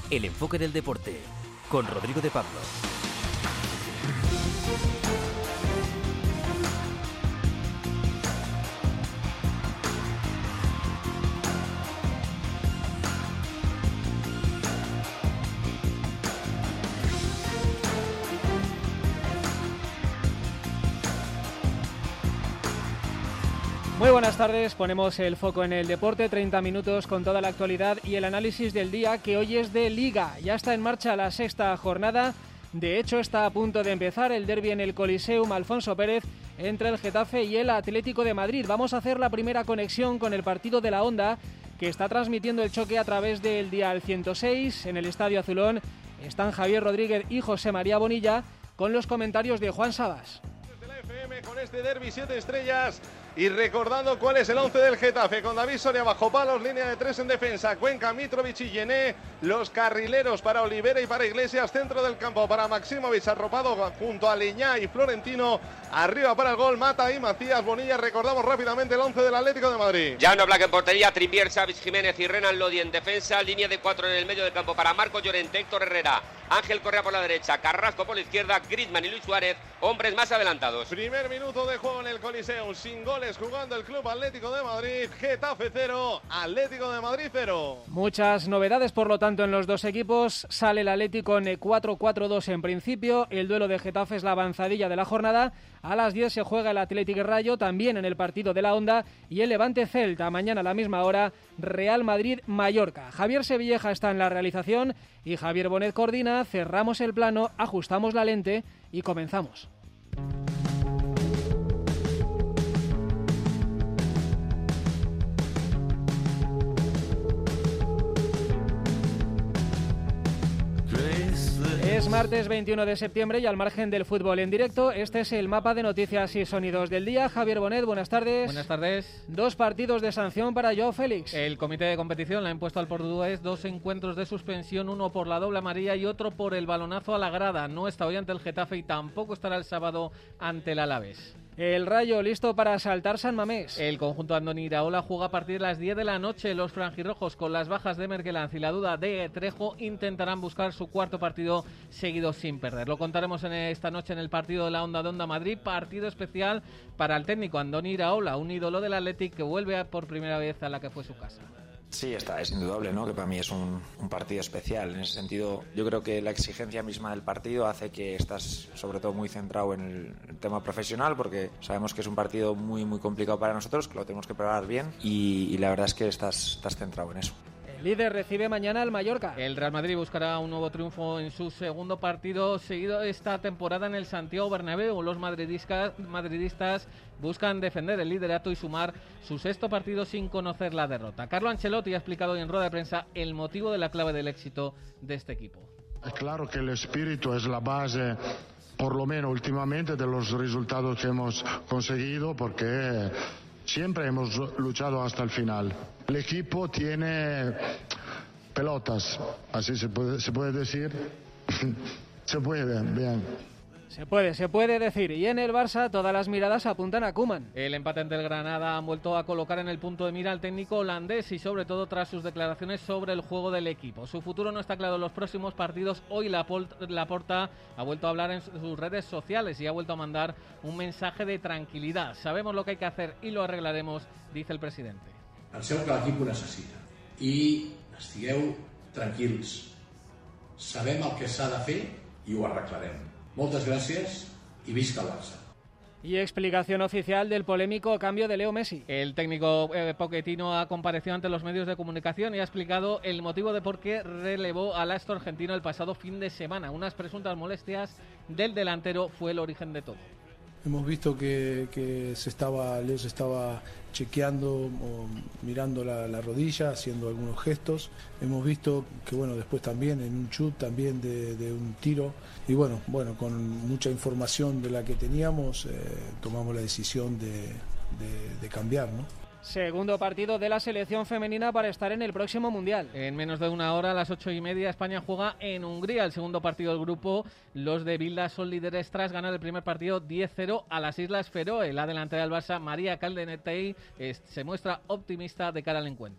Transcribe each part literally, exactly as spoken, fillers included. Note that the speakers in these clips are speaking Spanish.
El enfoque del deporte, con Rodrigo de Pablo. Muy buenas tardes, ponemos el foco en el deporte, treinta minutos con toda la actualidad y el análisis del día, que hoy es de Liga. Ya está en marcha la sexta jornada, de hecho está a punto de empezar el derbi en el Coliseum Alfonso Pérez entre el Getafe y el Atlético de Madrid. Vamos a hacer la primera conexión con el partido de la Onda, que está transmitiendo el choque a través del dial ciento seis. En el Estadio Azulón están Javier Rodríguez y José María Bonilla con los comentarios de Juan Sabas. Desde la F M con este derbi siete estrellas. Y recordando cuál es el once del Getafe, con David Soria bajo palos, línea de tres en defensa, Cuenca, Mitrovic y Llené, los carrileros para Olivera y para Iglesias, centro del campo para Maximovic, arropado junto a Leñá y Florentino, arriba para el gol, Mata y Macías. Bonilla, recordamos rápidamente el once del Atlético de Madrid. Jan Oblak en portería, Trippier, Xavi Jiménez y Renan Lodi en defensa, línea de cuatro en el medio del campo para Marcos Llorente, Héctor Herrera, Ángel Correa por la derecha, Carrasco por la izquierda, Griezmann y Luis Suárez, hombres más adelantados. Primer minuto de juego en el Coliseum, sin goles jugando el Club Atlético de Madrid, Getafe cero, Atlético de Madrid cero. Muchas novedades, por lo tanto, en los dos equipos. Sale el Atlético en cuatro cuatro dos en principio. El duelo de Getafe es la avanzadilla de la jornada. A las diez se juega el Atlético Rayo, también en el partido de la Onda, y el Levante Celta. Mañana a la misma hora, Real Madrid-Mallorca. Javier Sevilleja está en la realización y Javier Bonet coordina. Cerramos el plano, ajustamos la lente y comenzamos. Es martes veintiuno de septiembre y al margen del fútbol en directo, este es el mapa de noticias y sonidos del día. Javier Bonet, buenas tardes. Buenas tardes. Dos partidos de sanción para Joao Félix. El comité de competición le ha impuesto al portugués dos encuentros de suspensión, uno por la doble amarilla y otro por el balonazo a la grada. No está hoy ante el Getafe y tampoco estará el sábado ante el Alavés. El Rayo listo para asaltar San Mamés. El conjunto Andoni Iraola juega a partir de las diez de la noche. Los franjirrojos, con las bajas de Merkelanz y la duda de Trejo, intentarán buscar su cuarto partido seguido sin perder. Lo contaremos en esta noche en el partido de la Onda de Onda Madrid. Partido especial para el técnico Andoni Iraola, un ídolo del Athletic que vuelve por primera vez a la que fue su casa. Sí, está, es indudable, ¿no? Que para mí es un, un partido especial. En ese sentido, yo creo que la exigencia misma del partido hace que estás sobre todo muy centrado en el, el tema profesional, porque sabemos que es un partido muy muy complicado para nosotros, que lo tenemos que preparar bien y, y la verdad es que estás, estás centrado en eso. El líder recibe mañana al Mallorca. El Real Madrid buscará un nuevo triunfo en su segundo partido seguido esta temporada en el Santiago Bernabéu. Los madridistas, madridistas buscan defender el liderato y sumar su sexto partido sin conocer la derrota. Carlo Ancelotti ha explicado hoy en rueda de prensa el motivo de la clave del éxito de este equipo. Es claro que el espíritu es la base, por lo menos últimamente, de los resultados que hemos conseguido, porque siempre hemos luchado hasta el final. El equipo tiene pelotas, así se puede, se puede decir. Se puede, bien. Se puede, se puede decir. Y en el Barça todas las miradas apuntan a Koeman. El empate ante el Granada han vuelto a colocar en el punto de mira al técnico holandés y sobre todo tras sus declaraciones sobre el juego del equipo. Su futuro no está claro en los próximos partidos. Hoy Laporta ha vuelto a hablar en sus redes sociales y ha vuelto a mandar un mensaje de tranquilidad. Sabemos lo que hay que hacer y lo arreglaremos, dice el presidente. Penseu que l'equip ho necessita i estigueu tranquils. Sabem el que s'ha de fer i ho arreglarem. Moltes gràcies i visca el Barça. Y explicación oficial del polémico cambio de Leo Messi. El técnico eh, Pochettino ha comparecido ante los medios de comunicación y ha explicado el motivo de por qué relevó al astro argentino el pasado fin de semana. Unas presuntas molestias del delantero fue el origen de todo. Hemos visto que, que se estaba, Leo se estaba chequeando o mirando la, la rodilla, haciendo algunos gestos. Hemos visto que bueno, después también en un chut también de, de un tiro. Y bueno, bueno, con mucha información de la que teníamos, eh, tomamos la decisión de, de, de cambiar, ¿no? Segundo partido de la selección femenina para estar en el próximo Mundial. En menos de una hora, a las ocho y media, España juega en Hungría. El segundo partido del grupo. Los de Bilda son líderes tras ganar el primer partido diez cero a las Islas Feroe. La delantera del Barça, María Caldenetei, se muestra optimista de cara al encuentro.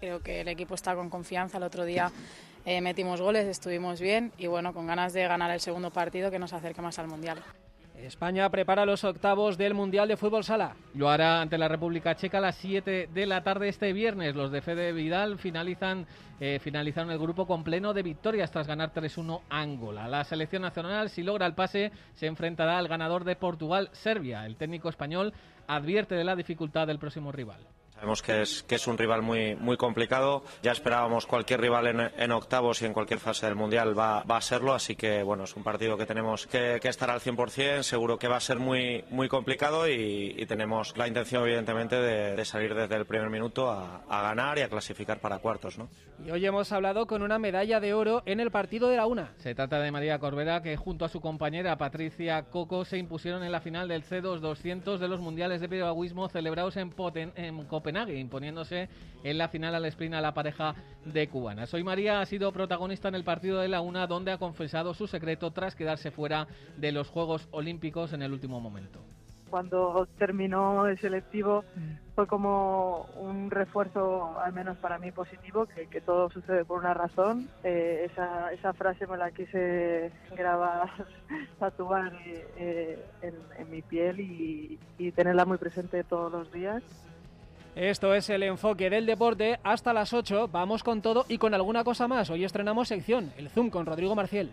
Creo que el equipo está con confianza. El otro día eh, metimos goles, estuvimos bien y bueno, con ganas de ganar el segundo partido que nos acerque más al Mundial. España prepara los octavos del Mundial de Fútbol Sala. Lo hará ante la República Checa a las siete de la tarde este viernes. Los de Fede Vidal finalizan, eh, finalizaron el grupo con pleno de victorias tras ganar tres uno a Angola. La selección nacional, si logra el pase, se enfrentará al ganador de Portugal-Serbia. El técnico español advierte de la dificultad del próximo rival. Sabemos que es, que es un rival muy, muy complicado. Ya esperábamos cualquier rival en, en octavos y en cualquier fase del Mundial va, va a serlo. Así que bueno, es un partido que tenemos que, que estar al cien por ciento. Seguro que va a ser muy, muy complicado y, y tenemos la intención, evidentemente, de, de salir desde el primer minuto a, a ganar y a clasificar para cuartos, ¿no? Y hoy hemos hablado con una medalla de oro en el partido de la una. Se trata de María Corbera, que junto a su compañera Patricia Coco se impusieron en la final del C dos doscientos de los Mundiales de Piragüismo celebrados en, Poten, en Copenhague, imponiéndose en la final al sprint a la pareja de cubanas. Hoy María ha sido protagonista en el partido de la una, donde ha confesado su secreto tras quedarse fuera de los Juegos Olímpicos en el último momento. Cuando terminó el selectivo fue como un refuerzo, al menos para mí, positivo, que, que todo sucede por una razón. Eh, esa, esa frase me la quise grabar, tatuar eh, en, en mi piel y, y tenerla muy presente todos los días. Esto es el enfoque del deporte. Hasta las ocho vamos con todo y con alguna cosa más. Hoy estrenamos sección, el Zoom con Rodrigo Marciel.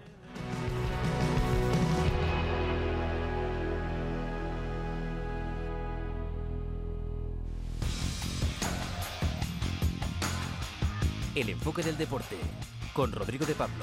El enfoque del deporte con Rodrigo de Pablo.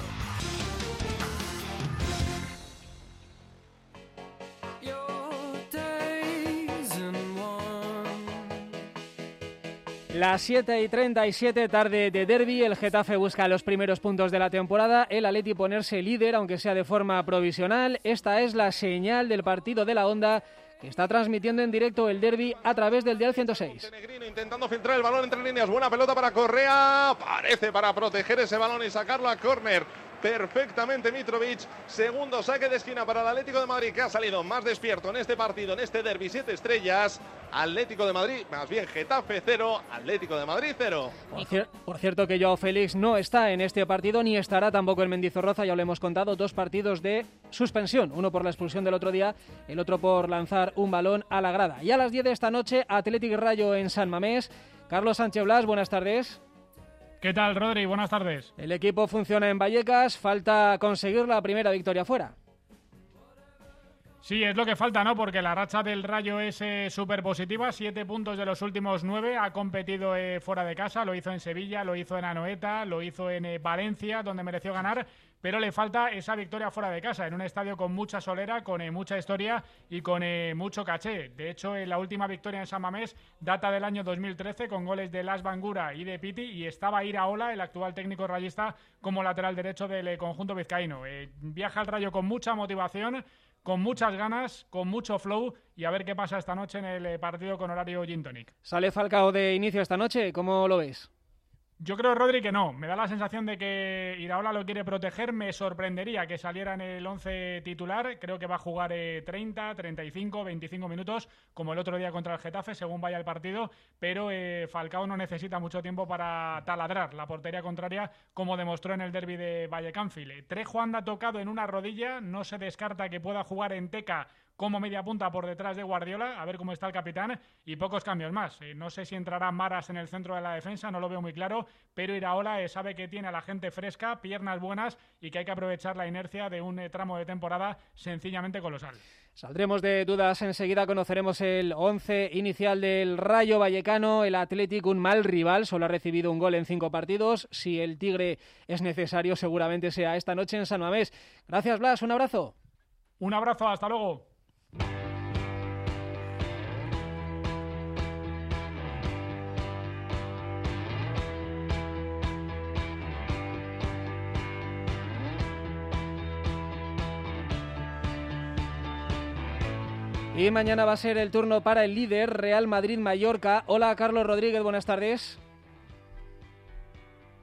Las siete y treinta y siete, tarde de derbi. El Getafe busca los primeros puntos de la temporada. El Atleti ponerse líder, aunque sea de forma provisional. Esta es la señal del partido de la Onda, que está transmitiendo en directo el derbi a través del dial ciento seis. Montenegrino intentando filtrar el balón entre líneas. Buena pelota para Correa. Parece para proteger ese balón y sacarlo a córner. Perfectamente Mitrovic. Segundo saque de esquina para el Atlético de Madrid, que ha salido más despierto en este partido, en este derbi. Siete estrellas. Atlético de Madrid, más bien Getafe cero, Atlético de Madrid cero. Por, cier- por cierto que Joao Félix no está en este partido, ni estará tampoco el Mendizorroza, ya lo hemos contado, dos partidos de suspensión, uno por la expulsión del otro día, el otro por lanzar un balón a la grada. Y a las diez de esta noche, Athletic Rayo en San Mamés. Carlos Sánchez Blas, buenas tardes. ¿Qué tal, Rodri? Buenas tardes. El equipo funciona en Vallecas, falta conseguir la primera victoria fuera. Sí, es lo que falta, ¿no? Porque la racha del Rayo es eh, súper positiva, siete puntos de los últimos nueve, ha competido eh, fuera de casa, lo hizo en Sevilla, lo hizo en Anoeta, lo hizo en eh, Valencia, donde mereció ganar, pero le falta esa victoria fuera de casa, en un estadio con mucha solera, con eh, mucha historia y con eh, mucho caché. De hecho, eh, la última victoria en San Mamés data del año dos mil trece, con goles de Las Bangura y de Piti, y estaba Iraola, el actual técnico rayista, como lateral derecho del eh, conjunto vizcaíno. Eh, viaja el Rayo con mucha motivación, con muchas ganas, con mucho flow, y a ver qué pasa esta noche en el partido con horario Gin Tonic. ¿Sale Falcao de inicio esta noche? ¿Cómo lo ves? Yo creo, Rodri, que no. Me da la sensación de que Iraola lo quiere proteger. Me sorprendería que saliera en el once titular. Creo que va a jugar eh, treinta, treinta y cinco, veinticinco minutos, como el otro día contra el Getafe, según vaya el partido. Pero eh, Falcao no necesita mucho tiempo para taladrar la portería contraria, como demostró en el derbi de Vallecánfil. Trejo anda tocado en una rodilla. No se descarta que pueda jugar en Teca como media punta por detrás de Guardiola, a ver cómo está el capitán, y pocos cambios más. Eh, no sé si entrará Maras en el centro de la defensa, no lo veo muy claro, pero Iraola eh, sabe que tiene a la gente fresca, piernas buenas, y que hay que aprovechar la inercia de un eh, tramo de temporada sencillamente colosal. Saldremos de dudas enseguida, conoceremos el once inicial del Rayo Vallecano. El Athletic, un mal rival, solo ha recibido un gol en cinco partidos. Si el Tigre es necesario, seguramente sea esta noche en San Mamés. Gracias, Blas, un abrazo. Un abrazo, hasta luego. Y mañana va a ser el turno para el líder, Real Madrid-Mallorca. Hola, Carlos Rodríguez, buenas tardes.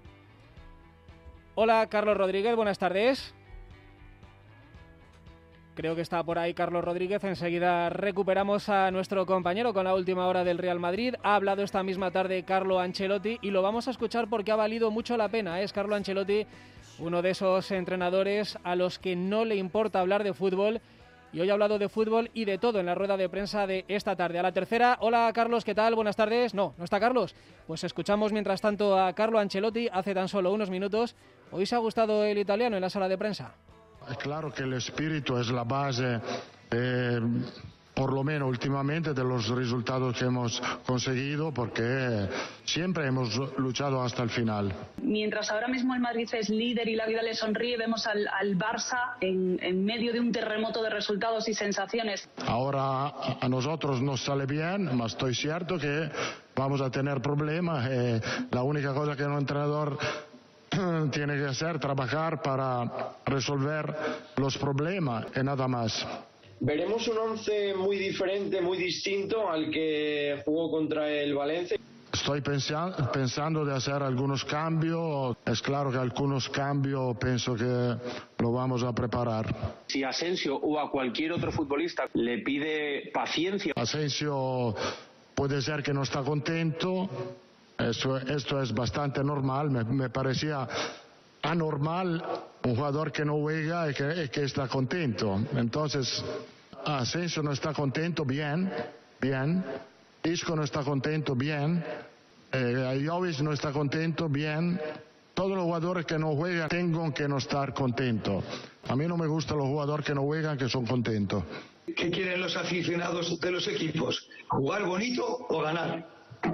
Hola, Carlos Rodríguez, buenas tardes. Creo que está por ahí Carlos Rodríguez. Enseguida recuperamos a nuestro compañero con la última hora del Real Madrid. Ha hablado esta misma tarde Carlo Ancelotti y lo vamos a escuchar porque ha valido mucho la pena. Es Carlo Ancelotti, uno de esos entrenadores a los que no le importa hablar de fútbol. Y hoy ha hablado de fútbol y de todo en la rueda de prensa de esta tarde. A la tercera, hola Carlos, ¿qué tal? Buenas tardes. No, no está Carlos. Pues escuchamos mientras tanto a Carlo Ancelotti hace tan solo unos minutos. ¿Hoy se ha gustado el italiano en la sala de prensa? Es claro que el espíritu es la base, eh, por lo menos últimamente, de los resultados que hemos conseguido, porque siempre hemos luchado hasta el final. Mientras ahora mismo el Madrid es líder y la vida le sonríe, vemos al, al Barça en, en medio de un terremoto de resultados y sensaciones. Ahora a, a nosotros nos sale bien, pero estoy cierto que vamos a tener problemas. Eh, la única cosa que un entrenador tiene que hacer, trabajar para resolver los problemas y nada más. Veremos un once muy diferente, muy distinto al que jugó contra el Valencia. Estoy pensa- pensando de hacer algunos cambios. Es claro que algunos cambios pienso que lo vamos a preparar. Si Asensio o a cualquier otro futbolista le pide paciencia. Asensio puede ser que no está contento. Esto, esto es bastante normal. Me, me parecía anormal un jugador que no juega y que, y que está contento. Entonces, Asensio no está contento, bien, bien. Isco no está contento, bien. Eh, Jovic no está contento, bien. Todos los jugadores que no juegan tienen que no estar contentos. A mí no me gustan los jugadores que no juegan, que son contentos. ¿Qué quieren los aficionados de los equipos? ¿Jugar bonito o ganar?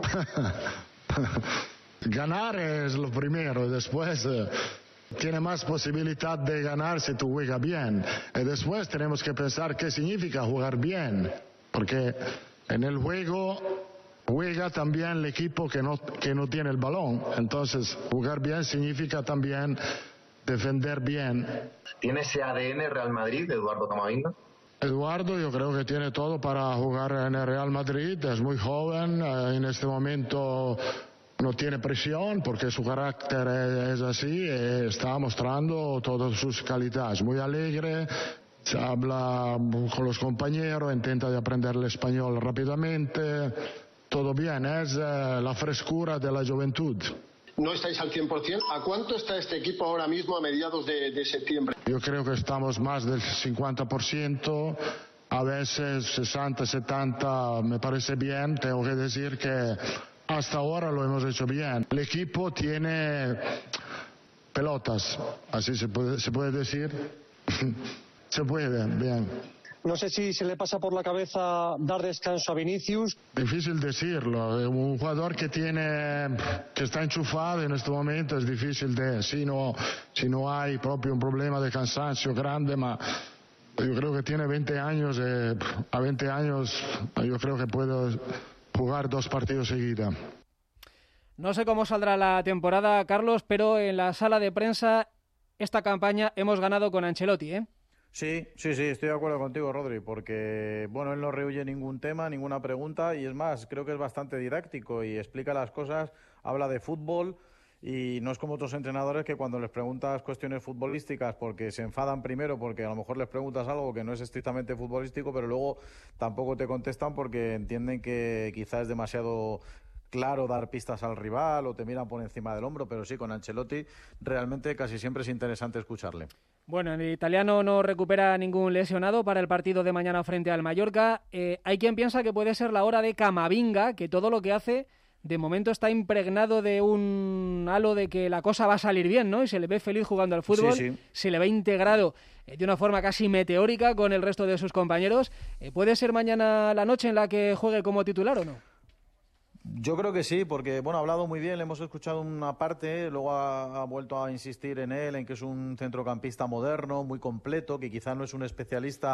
Ganar es lo primero, después eh, tiene más posibilidad de ganar si tú juegas bien. Y después tenemos que pensar qué significa jugar bien, porque en el juego juega también el equipo que no, que no tiene el balón. Entonces, jugar bien significa también defender bien. ¿Tiene ese A D N Real Madrid, Eduardo Camavinga? Eduardo yo creo que tiene todo para jugar en el Real Madrid, es muy joven, eh, en este momento no tiene presión porque su carácter es, es así, eh, está mostrando todas sus calidades, muy alegre, se habla con los compañeros, intenta de aprender el español rápidamente, todo bien, es eh, la frescura de la juventud. No estáis al cien por cien. ¿A cuánto está este equipo ahora mismo a mediados de, de septiembre? Yo creo que estamos más del cincuenta por ciento, a veces sesenta, setenta, me parece bien. Tengo que decir que hasta ahora lo hemos hecho bien. El equipo tiene pelotas, así se puede, se puede decir. Se puede, bien. No sé si se le pasa por la cabeza dar descanso a Vinicius. Difícil decirlo. Un jugador que tiene, que está enchufado en este momento es difícil de, si no, si no hay propio un problema de cansancio grande, ma yo creo que tiene veinte años, eh, a veinte años yo creo que puede jugar dos partidos seguidos. No sé cómo saldrá la temporada, Carlos, pero en la sala de prensa esta campaña hemos ganado con Ancelotti, ¿eh? Sí, sí, sí, estoy de acuerdo contigo, Rodri, porque bueno, él no rehuye ningún tema, ninguna pregunta y es más, creo que es bastante didáctico y explica las cosas, habla de fútbol y no es como otros entrenadores que cuando les preguntas cuestiones futbolísticas porque se enfadan primero porque a lo mejor les preguntas algo que no es estrictamente futbolístico, pero luego tampoco te contestan porque entienden que quizás es demasiado claro dar pistas al rival o te miran por encima del hombro, pero sí, con Ancelotti realmente casi siempre es interesante escucharle. Bueno, el italiano no recupera ningún lesionado para el partido de mañana frente al Mallorca. Eh, hay quien piensa que puede ser la hora de Camavinga, que todo lo que hace de momento está impregnado de un halo de que la cosa va a salir bien, ¿no? Y se le ve feliz jugando al fútbol, sí, sí. Se le ve integrado eh, de una forma casi meteórica con el resto de sus compañeros. Eh, ¿Puede ser mañana la noche en la que juegue como titular o no? Yo creo que sí, porque bueno, ha hablado muy bien, le hemos escuchado una parte, luego ha, ha vuelto a insistir en él, en que es un centrocampista moderno, muy completo, que quizás no es un especialista,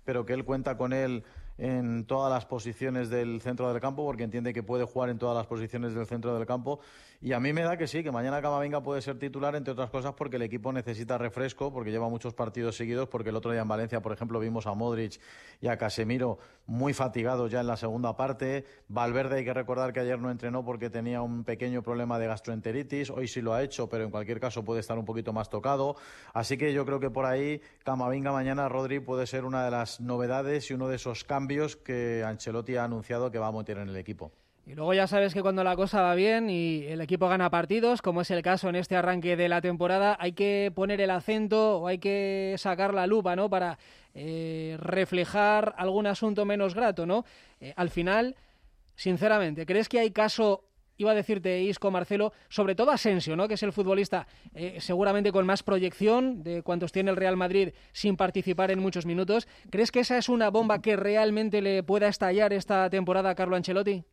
pero que él cuenta con él en todas las posiciones del centro del campo, porque entiende que puede jugar en todas las posiciones del centro del campo, y a mí me da que sí, que mañana Camavinga puede ser titular, entre otras cosas porque el equipo necesita refresco, porque lleva muchos partidos seguidos, porque el otro día en Valencia, por ejemplo, vimos a Modric y a Casemiro muy fatigados ya en la segunda parte. Valverde, hay que recordar que ayer no entrenó porque tenía un pequeño problema de gastroenteritis, hoy sí lo ha hecho, pero en cualquier caso puede estar un poquito más tocado, así que yo creo que por ahí Camavinga mañana, Rodri, puede ser una de las novedades y uno de esos cambios que Ancelotti ha anunciado que va a meter en el equipo. Y luego ya sabes que cuando la cosa va bien y el equipo gana partidos, como es el caso en este arranque de la temporada, hay que poner el acento o hay que sacar la lupa, ¿no?, para eh, reflejar algún asunto menos grato, ¿no? Eh, al final, sinceramente, ¿crees que hay caso, iba a decirte Isco, Marcelo, sobre todo Asensio, ¿no?, que es el futbolista eh, seguramente con más proyección de cuantos tiene el Real Madrid sin participar en muchos minutos? ¿Crees que esa es una bomba que realmente le pueda estallar esta temporada a Carlo Ancelotti?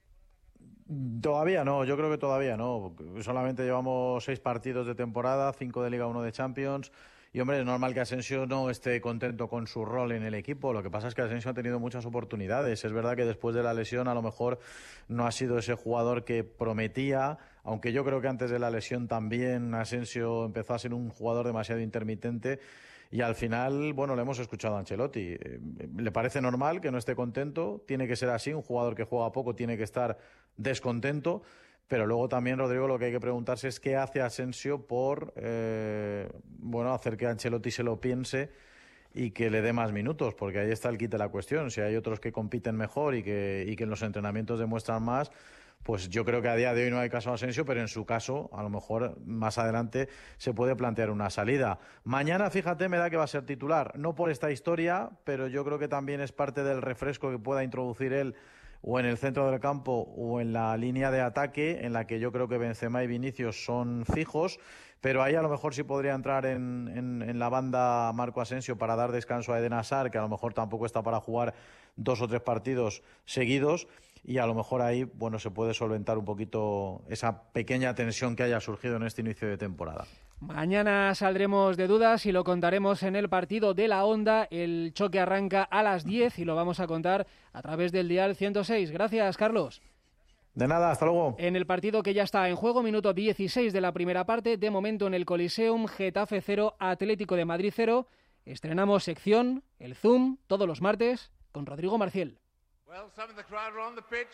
Todavía no, yo creo que todavía no. Solamente llevamos seis partidos de temporada, cinco de Liga, uno de Champions. Y, hombre, es normal que Asensio no esté contento con su rol en el equipo. Lo que pasa es que Asensio ha tenido muchas oportunidades. Es verdad que después de la lesión a lo mejor no ha sido ese jugador que prometía, aunque yo creo que antes de la lesión también Asensio empezó a ser un jugador demasiado intermitente. Y al final, bueno, le hemos escuchado a Ancelotti. Eh, le parece normal que no esté contento, tiene que ser así, un jugador que juega poco tiene que estar descontento, pero luego también, Rodrigo, lo que hay que preguntarse es qué hace Asensio por, eh, bueno, hacer que Ancelotti se lo piense y que le dé más minutos, porque ahí está el quid de la cuestión. Si hay otros que compiten mejor y que, y que en los entrenamientos demuestran más, pues yo creo que a día de hoy no hay caso a Asensio, pero en su caso, a lo mejor más adelante se puede plantear una salida. Mañana, fíjate, me da que va a ser titular, no por esta historia, pero yo creo que también es parte del refresco que pueda introducir él o en el centro del campo o en la línea de ataque, en la que yo creo que Benzema y Vinicius son fijos, pero ahí a lo mejor sí podría entrar en, en, en la banda Marco Asensio para dar descanso a Eden Hazard, que a lo mejor tampoco está para jugar dos o tres partidos seguidos, y a lo mejor ahí, bueno, se puede solventar un poquito esa pequeña tensión que haya surgido en este inicio de temporada. Mañana saldremos de dudas y lo contaremos en el partido de la Onda. El choque arranca a las diez y lo vamos a contar a través del dial ciento seis. Gracias, Carlos. De nada, hasta luego. En el partido que ya está en juego, minuto dieciséis de la primera parte, de momento en el Coliseum, Getafe cero, Atlético de Madrid cero. Estrenamos sección, el Zoom, todos los martes, con Rodrigo Marciel. Well, some of the crowd are on the pitch.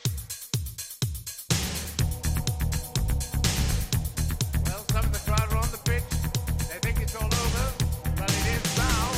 Well, some of the crowd are on the pitch. They think it's all over, but it is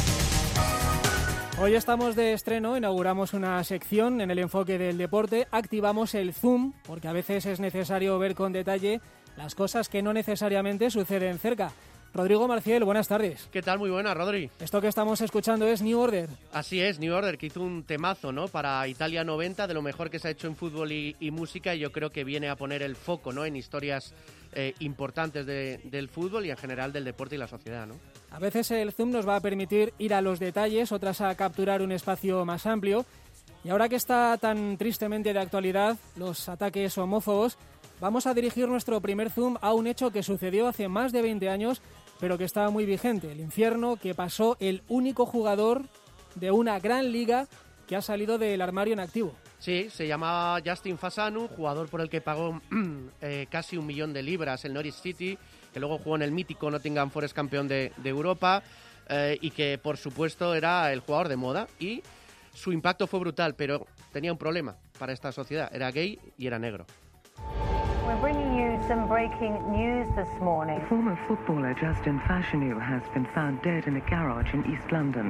now. Hoy estamos de estreno, inauguramos una sección en el enfoque del deporte, activamos el Zoom, porque a veces es necesario ver con detalle las cosas que no necesariamente suceden cerca. Rodrigo Marciel, buenas tardes. ¿Qué tal? Muy buenas, Rodri. Esto que estamos escuchando es New Order. Así es, New Order, que hizo un temazo, ¿no?, para Italia noventa, de lo mejor que se ha hecho en fútbol y, y música, y yo creo que viene a poner el foco, ¿no?, en historias eh, importantes de, del fútbol y en general del deporte y la sociedad, ¿no? A veces el Zoom nos va a permitir ir a los detalles, otras a capturar un espacio más amplio. Y ahora que está tan tristemente de actualidad los ataques homófobos, vamos a dirigir nuestro primer Zoom a un hecho que sucedió hace más de veinte años, pero que está muy vigente, el infierno que pasó el único jugador de una gran liga que ha salido del armario en activo. Sí, se llamaba Justin Fasanu, jugador por el que pagó eh, casi un millón de libras el Norwich City, que luego jugó en el mítico Nottingham Forest, campeón de, de Europa, eh, y que por supuesto era el jugador de moda, y su impacto fue brutal, pero tenía un problema para esta sociedad, era gay y era negro. We're bringing you some breaking news this morning. The former footballer Justin Fashanu has been found dead in a garage in East London.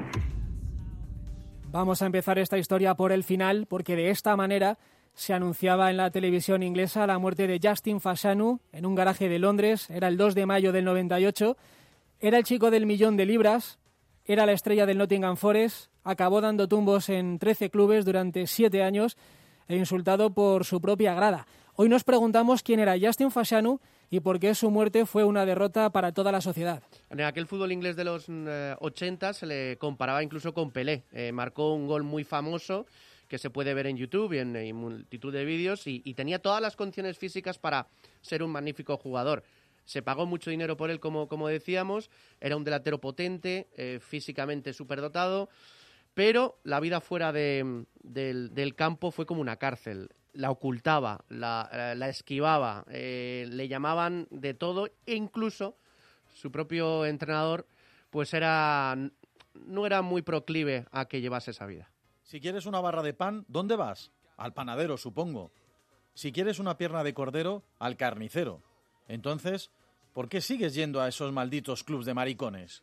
Vamos a empezar esta historia por el final, porque de esta manera se anunciaba en la televisión inglesa la muerte de Justin Fashanu en un garaje de Londres. Era el dos de mayo del noventa y ocho. Era el chico del millón de libras, era la estrella del Nottingham Forest, acabó dando tumbos en trece clubes durante siete años e insultado por su propia grada. Hoy nos preguntamos quién era Justin Fashanu y por qué su muerte fue una derrota para toda la sociedad. En aquel fútbol inglés de los eh, ochenta se le comparaba incluso con Pelé. Eh, marcó un gol muy famoso que se puede ver en YouTube y en, en multitud de vídeos y, y tenía todas las condiciones físicas para ser un magnífico jugador. Se pagó mucho dinero por él, como, como decíamos. Era un delantero potente, eh, físicamente superdotado, pero la vida fuera de, del, del campo fue como una cárcel. La ocultaba, la, la esquivaba, eh, le llamaban de todo e incluso su propio entrenador pues era no era muy proclive a que llevase esa vida. Si quieres una barra de pan, ¿dónde vas? Al panadero, supongo. Si quieres una pierna de cordero, al carnicero. Entonces, ¿por qué sigues yendo a esos malditos clubs de maricones?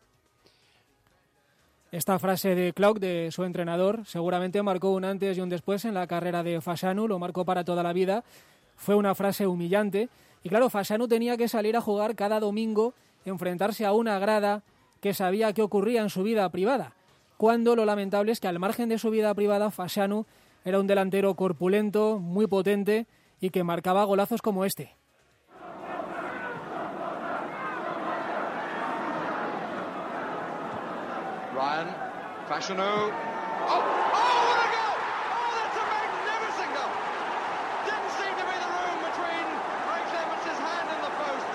Esta frase de Clark, de su entrenador, seguramente marcó un antes y un después en la carrera de Fashanu, lo marcó para toda la vida. Fue una frase humillante. Y claro, Fashanu tenía que salir a jugar cada domingo, enfrentarse a una grada que sabía qué ocurría en su vida privada. Cuando lo lamentable es que al margen de su vida privada, Fashanu era un delantero corpulento, muy potente y que marcaba golazos como este. Ryan, Fashanu. Oh, oh, what a goal! Oh, that's a magnificent goal! Didn't seem to be the room between Ray Clements' hand and the post.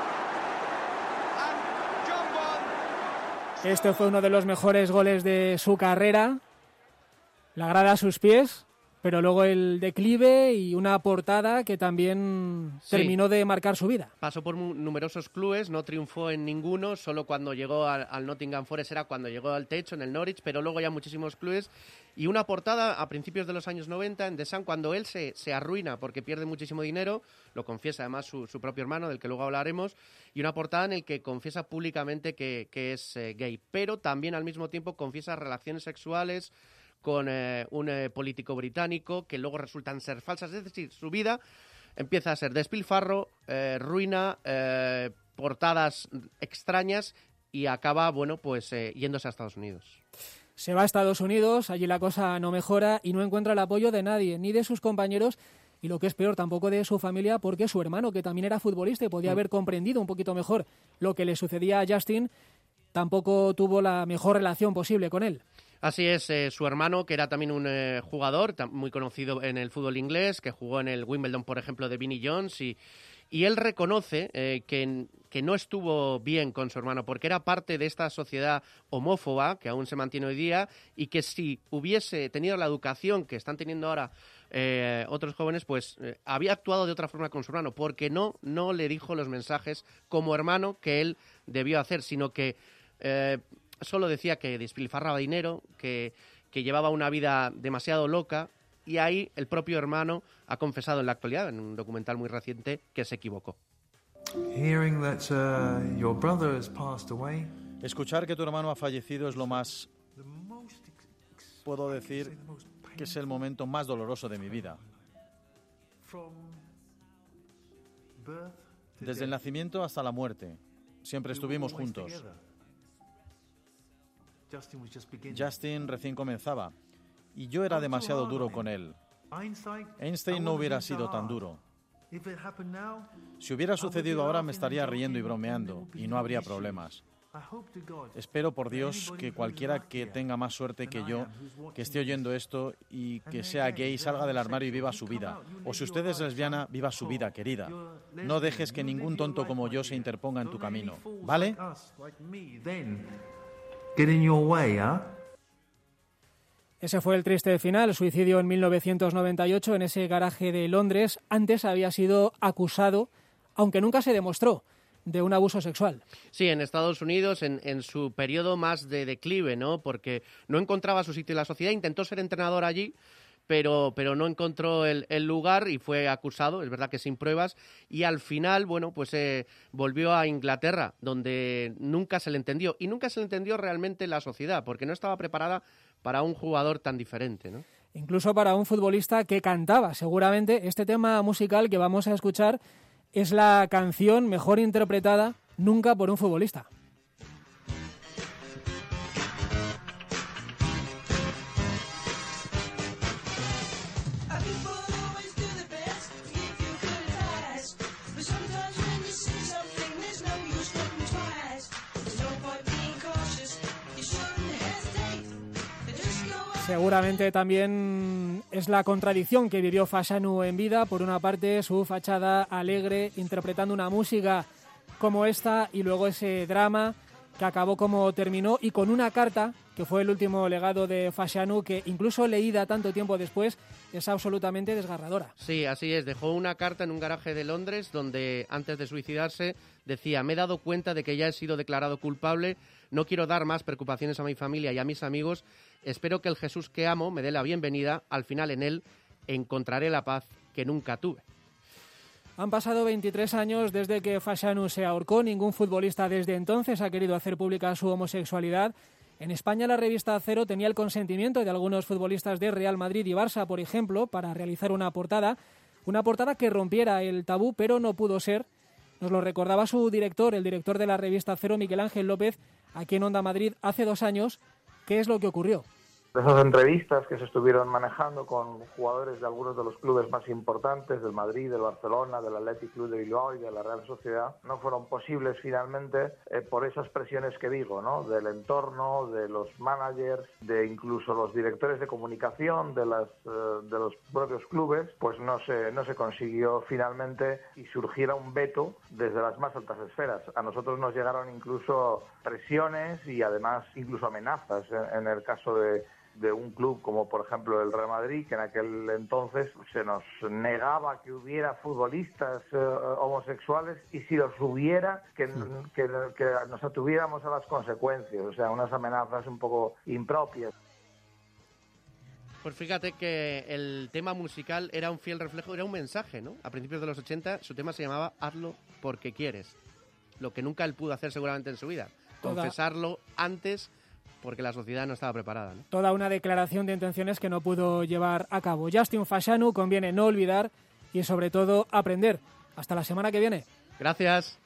And John Bond. Este fue uno de los mejores goles de su carrera. La grada a sus pies, pero luego el declive y una portada que también sí. terminó de marcar su vida. Pasó por numerosos clubes, no triunfó en ninguno, solo cuando llegó al, al Nottingham Forest era cuando llegó al techo en el Norwich, pero luego ya muchísimos clubes. Y una portada a principios de los años noventa en The Sun, cuando él se, se arruina porque pierde muchísimo dinero, lo confiesa además su, su propio hermano, del que luego hablaremos, y una portada en la que confiesa públicamente que, que es eh, gay, pero también al mismo tiempo confiesa relaciones sexuales con eh, un eh, político británico que luego resultan ser falsas. Es decir, su vida empieza a ser despilfarro, eh, ruina, eh, portadas extrañas y acaba, bueno, pues eh, yéndose a Estados Unidos. Se va a Estados Unidos, allí la cosa no mejora y no encuentra el apoyo de nadie, ni de sus compañeros y lo que es peor, tampoco de su familia, porque su hermano, que también era futbolista y podía mm. haber comprendido un poquito mejor lo que le sucedía a Justin, tampoco tuvo la mejor relación posible con él. Así es, eh, su hermano, que era también un eh, jugador muy conocido en el fútbol inglés, que jugó en el Wimbledon, por ejemplo, de Vinnie Jones, y, y él reconoce eh, que, que no estuvo bien con su hermano, porque era parte de esta sociedad homófoba, que aún se mantiene hoy día, y que si hubiese tenido la educación que están teniendo ahora eh, otros jóvenes, pues eh, había actuado de otra forma con su hermano, porque no, no le dijo los mensajes como hermano que él debió hacer, sino que Eh, solo decía que despilfarraba dinero, que, que llevaba una vida demasiado loca, y ahí el propio hermano ha confesado en la actualidad, en un documental muy reciente, que se equivocó. Hearing that, uh, your brother has passed away. Escuchar que tu hermano ha fallecido es lo más... Puedo decir que es el momento más doloroso de mi vida. Desde el nacimiento hasta la muerte, siempre estuvimos juntos. Justin recién comenzaba y yo era demasiado duro con él. Einstein no hubiera sido tan duro. Si hubiera sucedido ahora me estaría riendo y bromeando y no habría problemas. Espero por Dios que cualquiera que tenga más suerte que yo, que esté oyendo esto y que sea gay, salga del armario y viva su vida. O si usted es lesbiana, viva su vida, querida. No dejes que ningún tonto como yo se interponga en tu camino, ¿vale? Get in your way, ¿ah? ¿eh? Ese fue el triste final, suicidio en mil novecientos noventa y ocho en ese garaje de Londres. Antes había sido acusado, aunque nunca se demostró, de un abuso sexual. Sí, en Estados Unidos, en, en su periodo más de declive, ¿no? Porque no encontraba su sitio en la sociedad, intentó ser entrenador allí, pero, pero no encontró el, el lugar y fue acusado, es verdad que sin pruebas, y al final, bueno, pues eh, volvió a Inglaterra, donde nunca se le entendió, y nunca se le entendió realmente la sociedad, porque no estaba preparada para un jugador tan diferente, ¿no? Incluso para un futbolista que cantaba. Seguramente este tema musical que vamos a escuchar es la canción mejor interpretada nunca por un futbolista. Seguramente también es la contradicción que vivió Fashanu en vida. Por una parte, su fachada alegre, interpretando una música como esta, y luego ese drama que acabó como terminó y con una carta que fue el último legado de Fashanu, que incluso leída tanto tiempo después es absolutamente desgarradora. Sí, así es. Dejó una carta en un garaje de Londres donde antes de suicidarse decía: me he dado cuenta de que ya he sido declarado culpable, no quiero dar más preocupaciones a mi familia y a mis amigos, espero que el Jesús que amo me dé la bienvenida, al final en él encontraré la paz que nunca tuve. Han pasado veintitrés años desde que Fashanu se ahorcó. Ningún futbolista desde entonces ha querido hacer pública su homosexualidad. En España la revista Cero tenía el consentimiento de algunos futbolistas de Real Madrid y Barça, por ejemplo, para realizar una portada. Una portada que rompiera el tabú, pero no pudo ser. Nos lo recordaba su director, el director de la revista Cero, Miguel Ángel López, aquí en Onda Madrid hace dos años. ¿Qué es lo que ocurrió? Esas entrevistas que se estuvieron manejando con jugadores de algunos de los clubes más importantes, del Madrid, del Barcelona, del Athletic Club de Bilbao y de la Real Sociedad, no fueron posibles finalmente eh, por esas presiones que digo, ¿no? Del entorno, de los managers, de incluso los directores de comunicación de, las, eh, de los propios clubes, pues no se, no se consiguió finalmente y surgiera un veto desde las más altas esferas. A nosotros nos llegaron incluso presiones y además incluso amenazas en, en el caso de de un club como por ejemplo el Real Madrid, que en aquel entonces se nos negaba que hubiera futbolistas eh, homosexuales y si los hubiera que, que, que nos atuviéramos a las consecuencias, o sea, unas amenazas un poco impropias. Pues fíjate que el tema musical era un fiel reflejo, era un mensaje, ¿no? A principios de los ochenta su tema se llamaba Hazlo porque quieres, lo que nunca él pudo hacer seguramente en su vida, Toda... confesarlo antes porque la sociedad no estaba preparada, ¿no? Toda una declaración de intenciones que no pudo llevar a cabo. Justin Fashanu, conviene no olvidar y sobre todo aprender. Hasta la semana que viene. Gracias.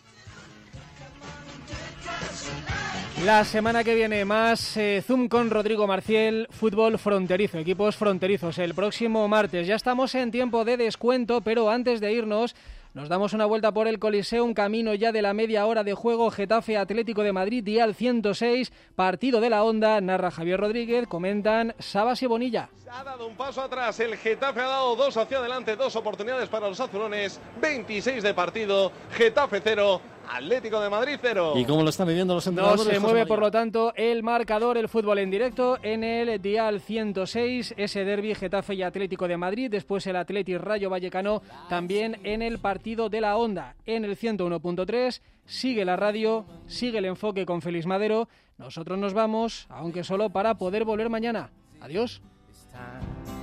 La semana que viene más eh, Zoom con Rodrigo Marciel, fútbol fronterizo, equipos fronterizos. El próximo martes ya estamos en tiempo de descuento, pero antes de irnos nos damos una vuelta por el Coliseum, camino ya de la media hora de juego. Getafe Atlético de Madrid, dial ciento seis, partido de la Onda, narra Javier Rodríguez, comentan Sabas y Bonilla. Ha dado un paso atrás, el Getafe ha dado dos hacia adelante, dos oportunidades para los azulones, veintiséis de partido, Getafe cero, Atlético de Madrid cero. ¿Y cómo lo están viviendo los No entrenadores? se mueve, por lo tanto, el marcador, el fútbol en directo en el dial ciento seis, ese derbi Getafe y Atlético de Madrid, después el Athletic Rayo Vallecano, también en el partido de la Onda, en el ciento uno punto tres, sigue la radio, sigue el enfoque con Félix Madero, nosotros nos vamos, aunque solo para poder volver mañana. Adiós. time.